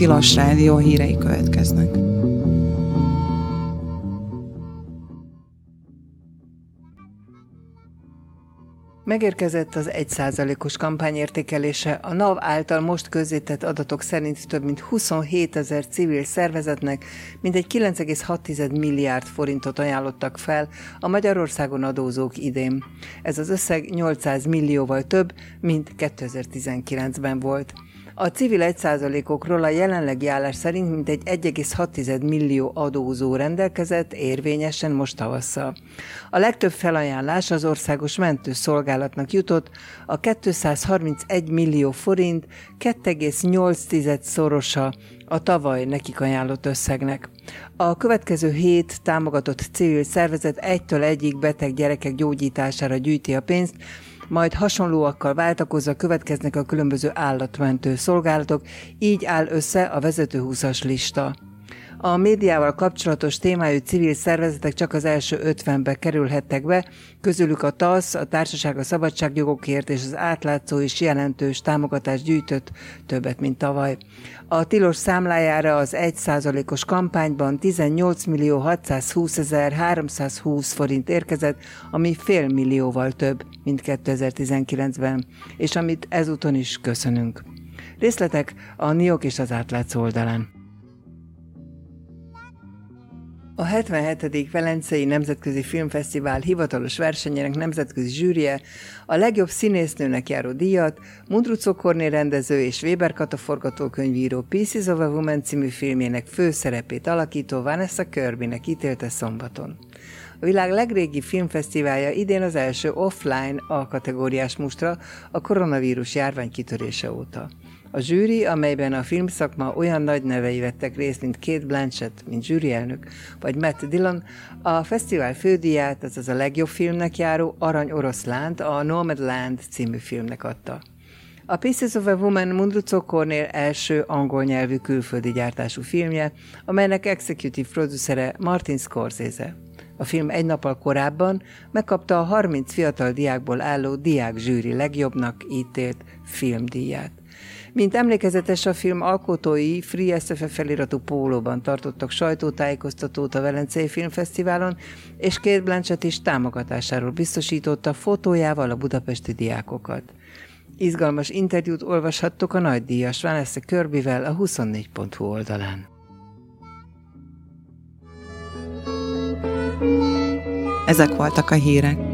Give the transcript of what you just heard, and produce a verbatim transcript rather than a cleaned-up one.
Tilos Rádió hírei következnek. Megérkezett az egy százalékos kampányértékelése. A NAV által most közzétett adatok szerint több mint huszonhétezer civil szervezetnek mintegy kilenc egész hat milliárd forintot ajánlottak fel a Magyarországon adózók idén. Ez az összeg nyolcszáz millióval több, mint kétezer-tizenkilencben volt. A civil egy százalékokról a jelenlegi állás szerint mintegy egy egész hat millió adózó rendelkezett érvényesen most tavasszal. A legtöbb felajánlás az Országos Mentőszolgálatnak jutott, a kétszázharmincegy millió forint két egész nyolc szorosa a tavaly nekik ajánlott összegnek. A következő hét támogatott civil szervezet egytől egyig beteg gyerekek gyógyítására gyűjti a pénzt, majd hasonlóakkal váltakozva következnek a különböző állatmentő szolgálatok, így áll össze a vezető húszas lista. A médiával kapcsolatos témájú civil szervezetek csak az első ötvenbe kerülhettek be, közülük a TASZ, a Társaság a Szabadságjogokért és az Átlátszó is jelentős támogatást gyűjtött, többet, mint tavaly. A tilos számlájára az egy százalékos kampányban tizennyolc millió hatszázhúszezer-háromszázhúsz forint érkezett, ami fél millióval több, mint kétezer-tizenkilencben, és amit ezúton is köszönünk. Részletek a NIOK és az Átlátszó oldalán. A hetvenhetedik Velencei Nemzetközi Filmfesztivál hivatalos versenyének nemzetközi zsűrie a legjobb színésznőnek járó díjat Mundruczó Kornél rendező és Weber Kata forgatókönyvíró Pieces of a Woman című filmjének főszerepét alakító Vanessa Kirbynek ítélte szombaton. A világ legrégi filmfesztiválja idén az első offline A-kategóriás mustra a koronavírus járvány kitörése óta. A zsűri, amelyben a filmszakma olyan nagy nevei vettek részt, mint Cate Blanchett, mint zsűrielnök, vagy Matt Dillon, a fesztivál fődíját, azaz a legjobb filmnek járó Arany oroszlánt, a Nomadland című filmnek adta. A Pieces of a Woman Mundruczó Kornél első angol nyelvű külföldi gyártású filmje, amelynek executive producere Martin Scorsese. A film egy nappal korábban megkapta a harminc fiatal diákból álló diákzsűri legjobbnak ítélt filmdíját. Mint emlékezetes, a film alkotói Free es ef ef feliratú pólóban tartottak sajtótájékoztatót a Velencei Filmfesztiválon, és Cate Blanchett is támogatásáról biztosította fotójával a budapesti diákokat. Izgalmas interjút olvashattok a nagydíjas Vanessa Kirbyvel a huszonnégy pont hu oldalán. Ezek voltak a hírek.